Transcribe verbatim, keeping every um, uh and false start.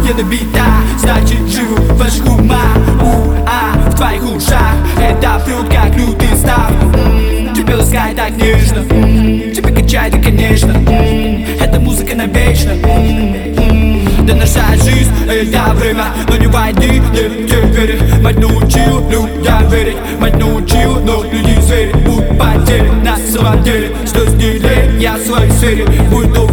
ядовита, значит живу в ваших умах. У-а, в твоих ушах это прет как лютый став. М-м, Тебя ласкает так нежно, м-м, тебя качает и конечно, м-м, эта музыка навечно. М-м, Да наша жизнь это время, но не войди, не, не верит. Мать научила людям верить, мать научила, но люди зверят. Будь потерян на самом деле, что сделали я в своей сфере. Будь